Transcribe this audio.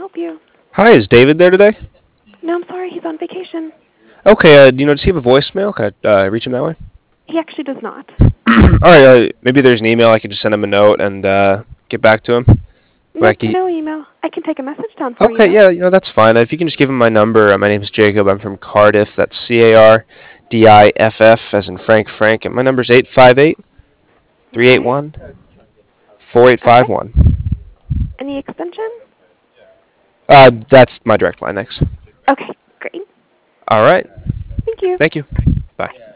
help you? Hi, is David there today? No, I'm sorry, he's on vacation. Okay, does he have a voicemail? Can I reach him that way? He actually does not. Alright, maybe there's an email. I could just send him a note and get back to him. Nope, Like he, no email. I can take a message down for you, okay, though. yeah, that's fine. If you can just give him my number. My name is Jacob. I'm from Cardiff. That's Cardiff, as in Frank. And my number's 858 Okay. 381 four eight Okay. five one. Any extension? That's my direct line. Thanks. Okay, great. All right. Thank you. Thank you. Bye.